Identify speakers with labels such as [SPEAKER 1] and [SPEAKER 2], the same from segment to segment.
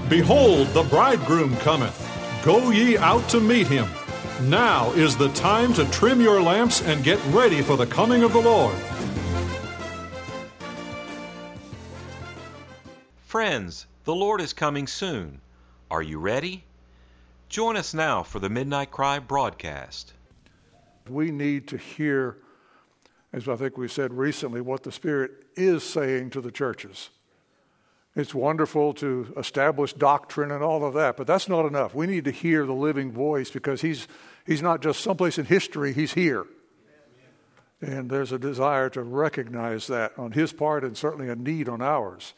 [SPEAKER 1] Behold, the bridegroom cometh. Go ye out to meet him. Now is the time to trim your lamps and get ready for the coming of the Lord.
[SPEAKER 2] Friends, the Lord is coming soon. Are you ready? Join us now for the Midnight Cry broadcast.
[SPEAKER 3] We need to hear, as I think we said recently, what the Spirit is saying to the churches. It's wonderful to establish doctrine and all of that, but that's not enough. We need to hear the living voice because he's not just someplace in history, he's here. And there's a desire to recognize that on his part and certainly a need on ours.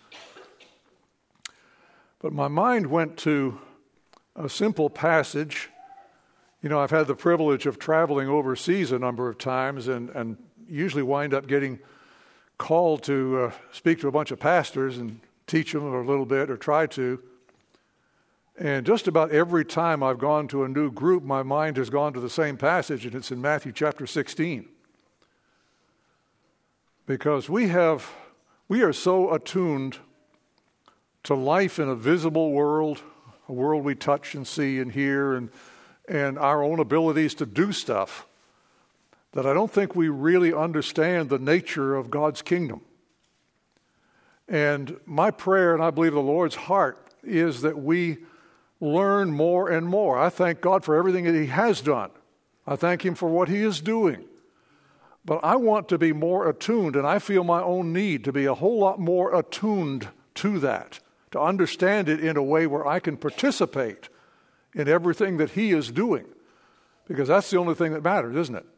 [SPEAKER 3] But my mind went to a simple passage. You know, I've had the privilege of traveling overseas a number of times and usually wind up getting called to speak to a bunch of pastors and teach them a little bit or try to. And just about every time I've gone to a new group, my mind has gone to the same passage, and it's in Matthew chapter 16. Because we are so attuned to life in a visible world, a world we touch and see and hear, and our own abilities to do stuff, that I don't think we really understand the nature of God's kingdom. And my prayer, and I believe the Lord's heart, is that we learn more and more. I thank God for everything that he has done. I thank him for what he is doing. But I want to be more attuned, and I feel my own need to be a whole lot more attuned to that, to understand it in a way where I can participate in everything that he is doing. Because that's the only thing that matters, isn't it?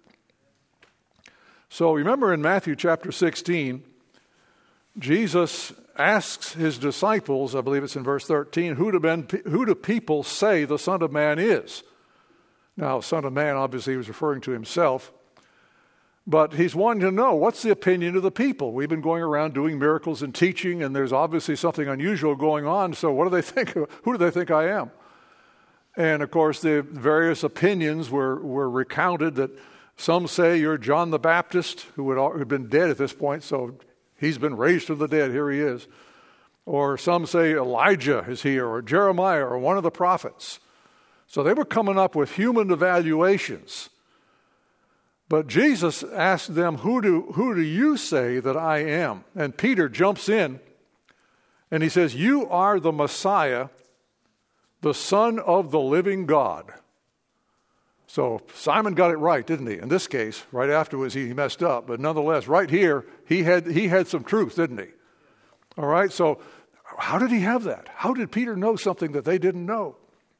[SPEAKER 3] So remember in Matthew chapter 16, Jesus asks his disciples, I believe it's in verse 13, who do people say the Son of Man is? Now, Son of Man, obviously, he was referring to himself. But he's wanting to know, what's the opinion of the people? We've been going around doing miracles and teaching, and there's obviously something unusual going on. So what do they think? Who do they think I am? And, of course, the various opinions were recounted that some say you're John the Baptist, who had been dead at this point, so he's been raised from the dead. Here he is. Or some say Elijah is here, or Jeremiah, or one of the prophets. So they were coming up with human evaluations. But Jesus asked them, who do you say that I am? And Peter jumps in, and he says, you are the Messiah, the Son of the living God. So Simon got it right, didn't he? In this case, right afterwards, he messed up. But nonetheless, right here, he had some truth, didn't he? All right, so how did he have that? How did Peter know something that they didn't know?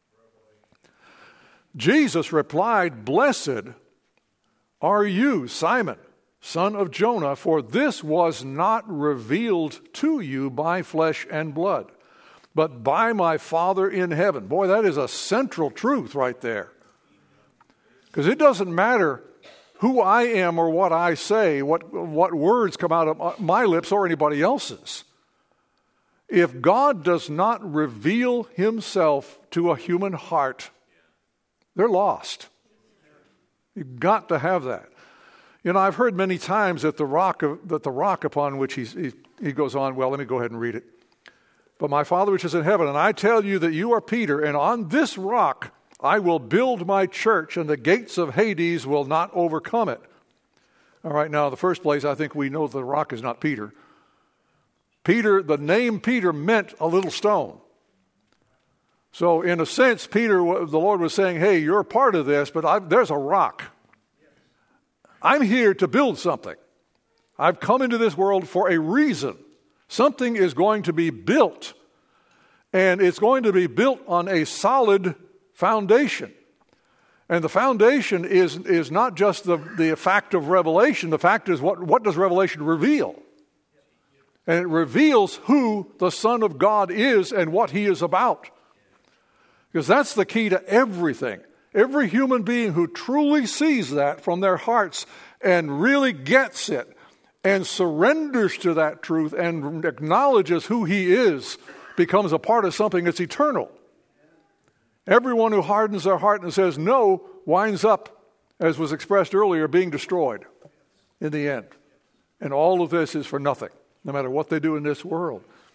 [SPEAKER 3] Jesus replied, blessed are you, Simon, son of Jonah, for this was not revealed to you by flesh and blood, but by my Father in heaven. Boy, that is a central truth right there. Because it doesn't matter who I am or what I say, what words come out of my lips or anybody else's. If God does not reveal himself to a human heart, they're lost. You've got to have that. You know, I've heard many times that the rock upon which he goes on, well, let me go ahead and read it. But my Father which is in heaven, and I tell you that you are Peter, and on this rock I will build my church, and the gates of Hades will not overcome it. All right, now, in the first place, I think we know the rock is not Peter. Peter, the name Peter meant a little stone. So, in a sense, Peter, the Lord was saying, hey, you're a part of this, but there's a rock. I'm here to build something. I've come into this world for a reason. Something is going to be built, and it's going to be built on a solid foundation. And the foundation is not just the fact of revelation. The fact is, what does Revelation reveal? And it reveals who the Son of God is and what he is about. Because that's the key to everything. Every human being who truly sees that from their hearts and really gets it and surrenders to that truth and acknowledges who he is becomes a part of something that's eternal. Everyone who hardens their heart and says no winds up, as was expressed earlier, being destroyed in the end. And all of this is for nothing, no matter what they do in this world.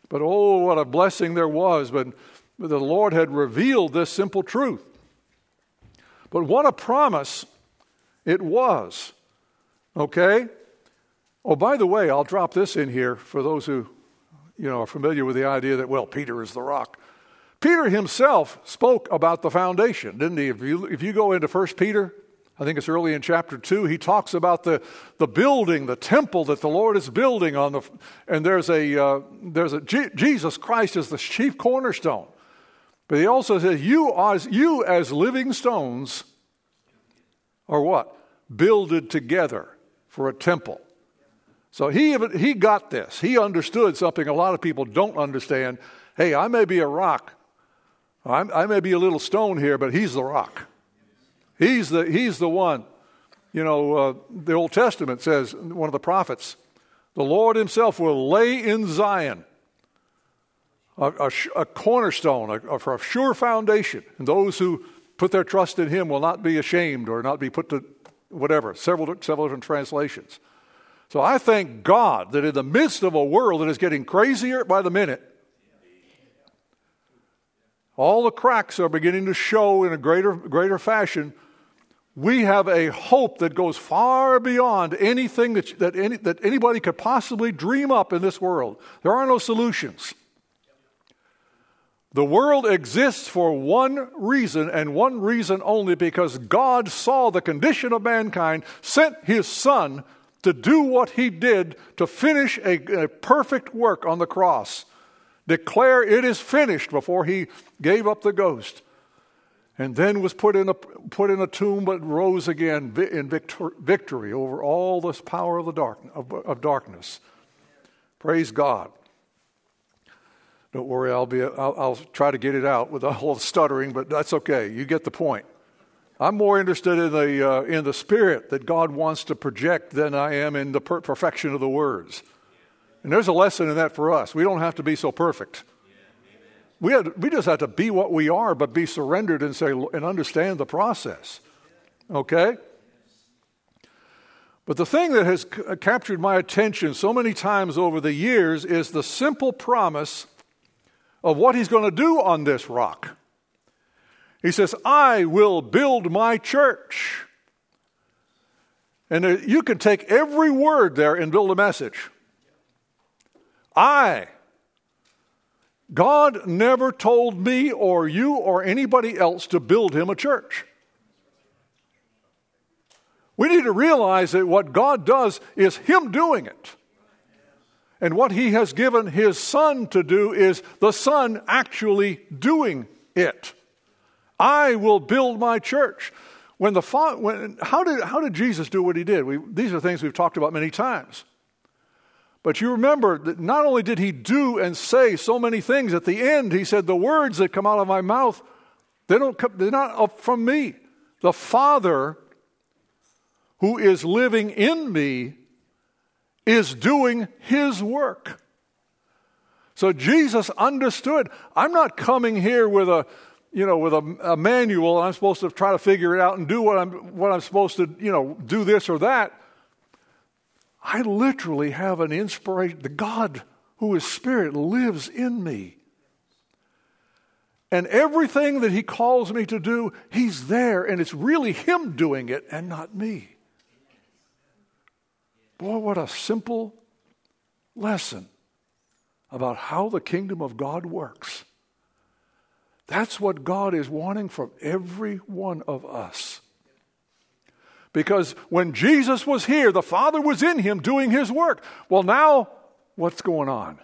[SPEAKER 3] But oh, what a blessing there was. But the Lord had revealed this simple truth. But what a promise it was. Okay? Oh, by the way, I'll drop this in here for those who, are familiar with the idea that, well, Peter is the rock. Peter himself spoke about the foundation, didn't he? If you go into 1 Peter, I think it's early in chapter 2, he talks about the building, the temple that the Lord is building on and Jesus Christ is the chief cornerstone. But he also says, you as living stones are what? Builded together for a temple. So he got this. He understood something a lot of people don't understand. Hey, I may be a rock. I may be a little stone here, but he's the rock. He's the one. The Old Testament says, one of the prophets, the Lord himself will lay in Zion a cornerstone, a sure foundation. And those who put their trust in him will not be ashamed or not be put to whatever, several different translations. So I thank God that in the midst of a world that is getting crazier by the minute, all the cracks are beginning to show in a greater fashion. We have a hope that goes far beyond anything that anybody could possibly dream up in this world. There are no solutions. The world exists for one reason and one reason only, because God saw the condition of mankind, sent his Son to do what he did, to finish a perfect work on the cross. Declare it is finished before he gave up the ghost. And then was put in a tomb, but rose again in victory over all this power of darkness. Praise God. Don't worry, I'll try to get it out with all the stuttering, but that's okay. You get the point. I'm more interested in the spirit that God wants to project than I am in the perfection of the words. And there's a lesson in that for us. We don't have to be so perfect. We just have to be what we are, but be surrendered and understand the process. Okay? But the thing that has captured my attention so many times over the years is the simple promise of what he's going to do on this rock. He says, I will build my church. And you can take every word there and build a message. God never told me or you or anybody else to build him a church. We need to realize that what God does is him doing it. And what he has given his Son to do is the Son actually doing it. I will build my church. How did Jesus do what he did? These are things we've talked about many times. But you remember that not only did he do and say so many things, at the end he said, the words that come out of my mouth, they're not up from me. The Father who is living in me is doing his work. So Jesus understood, I'm not coming here with a manual, and I'm supposed to try to figure it out and do what I'm supposed to, do this or that. I literally have an inspiration. The God who is Spirit lives in me. And everything that he calls me to do, he's there, and it's really him doing it and not me. Boy, what a simple lesson about how the kingdom of God works. That's what God is wanting from every one of us. Because when Jesus was here, the Father was in him doing his work. Well, now, what's going on?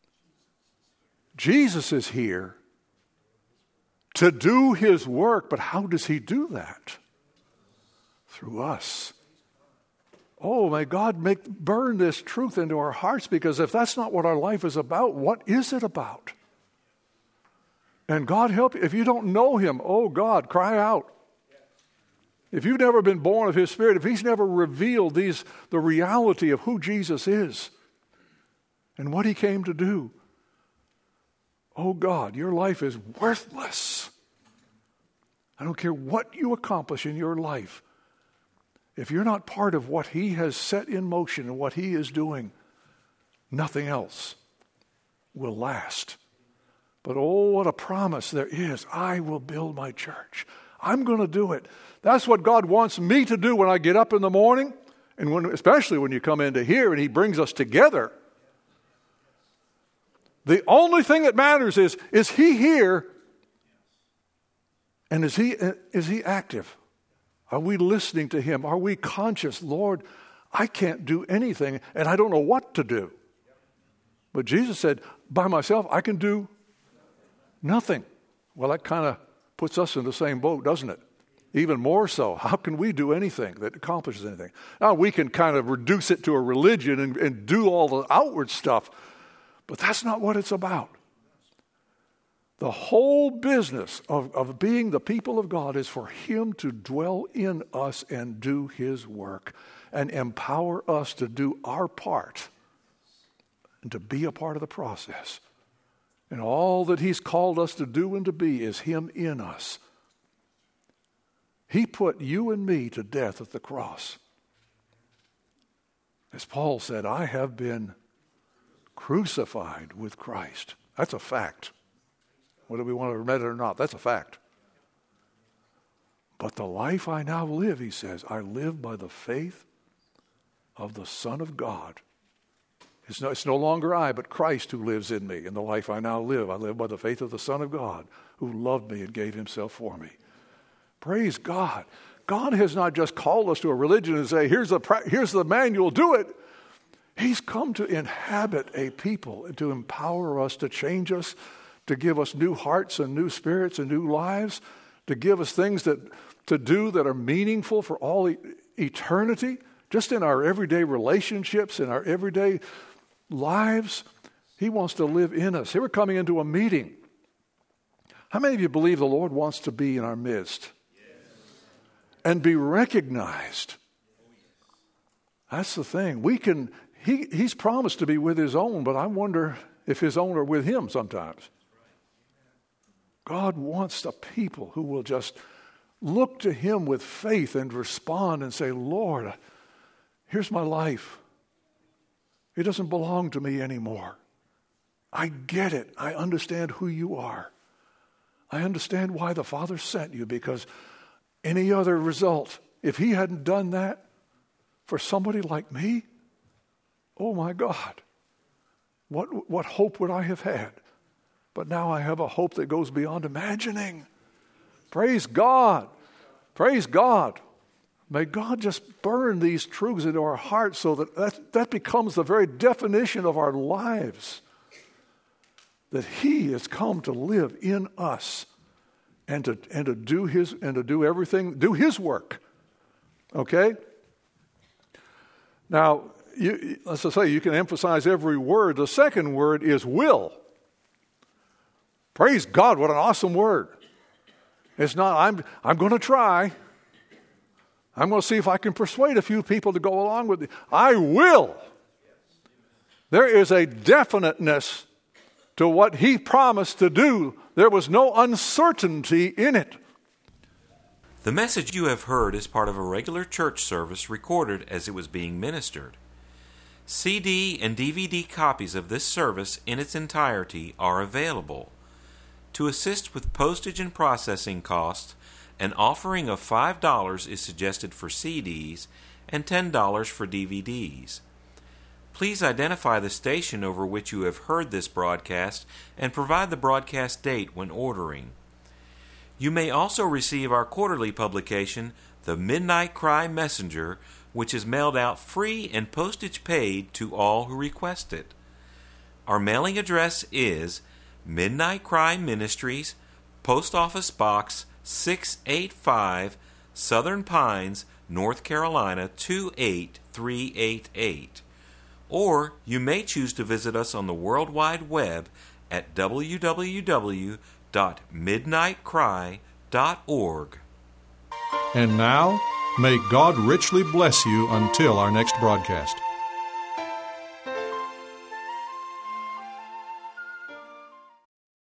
[SPEAKER 3] Jesus is here to do his work, but how does he do that? Through us. Oh, may God burn this truth into our hearts, because if that's not what our life is about, what is it about? And God help you. If you don't know him, oh God, cry out. If you've never been born of his Spirit, if he's never revealed the reality of who Jesus is and what he came to do, oh God, your life is worthless. I don't care what you accomplish in your life. If you're not part of what he has set in motion and what he is doing, nothing else will last. But oh, what a promise there is. I will build my church. I'm going to do it. That's what God wants me to do when I get up in the morning, and especially when you come into here and He brings us together. The only thing that matters is He here, and is He active? Are we listening to Him? Are we conscious? Lord, I can't do anything, and I don't know what to do. But Jesus said, by myself, I can do nothing. Well, that kind of puts us in the same boat, doesn't it? Even more so. How can we do anything that accomplishes anything? Now, we can kind of reduce it to a religion and do all the outward stuff, but that's not what it's about. The whole business of being the people of God is for Him to dwell in us and do His work and empower us to do our part and to be a part of the process. And all that He's called us to do and to be is Him in us. He put you and me to death at the cross. As Paul said, I have been crucified with Christ. That's a fact. Whether we want to admit it or not, that's a fact. But the life I now live, he says, I live by the faith of the Son of God. It's no longer I, but Christ who lives in me. In the life I now live, I live by the faith of the Son of God who loved me and gave Himself for me. Praise God. God has not just called us to a religion and say, here's the manual, do it. He's come to inhabit a people and to empower us, to change us, to give us new hearts and new spirits and new lives, to give us things to do that are meaningful for all eternity, just in our everyday relationships, in our everyday lives. He wants to live in us. Here we're coming into a meeting. How many of you believe the Lord wants to be in our midst? And be recognized? That's the thing. He's promised to be with His own, but I wonder if His own are with Him sometimes. God wants a people who will just look to Him with faith and respond and say, Lord, here's my life. It doesn't belong to me anymore. I get it. I understand who you are. I understand why the Father sent you, because any other result, if He hadn't done that for somebody like me, oh my God, what hope would I have had? But now I have a hope that goes beyond imagining. Praise God. Praise God. May God just burn these truths into our hearts so that becomes the very definition of our lives. That He has come to live in us and to do His work. Okay? Now, as I say, you can emphasize every word. The second word is will. Praise God, what an awesome word. It's not, I'm going to try. I'm going to see if I can persuade a few people to go along with it. I will. There is a definiteness to what He promised to do. There was no uncertainty in it.
[SPEAKER 2] The message you have heard is part of a regular church service recorded as it was being ministered. CD and DVD copies of this service in its entirety are available. To assist with postage and processing costs, an offering of $5 is suggested for CDs and $10 for DVDs. Please identify the station over which you have heard this broadcast and provide the broadcast date when ordering. You may also receive our quarterly publication, The Midnight Cry Messenger, which is mailed out free and postage paid to all who request it. Our mailing address is Midnight Cry Ministries, Post Office Box 685, Southern Pines, North Carolina 28388. Or you may choose to visit us on the World Wide Web at www.midnightcry.org.
[SPEAKER 1] And now, may God richly bless you until our next broadcast.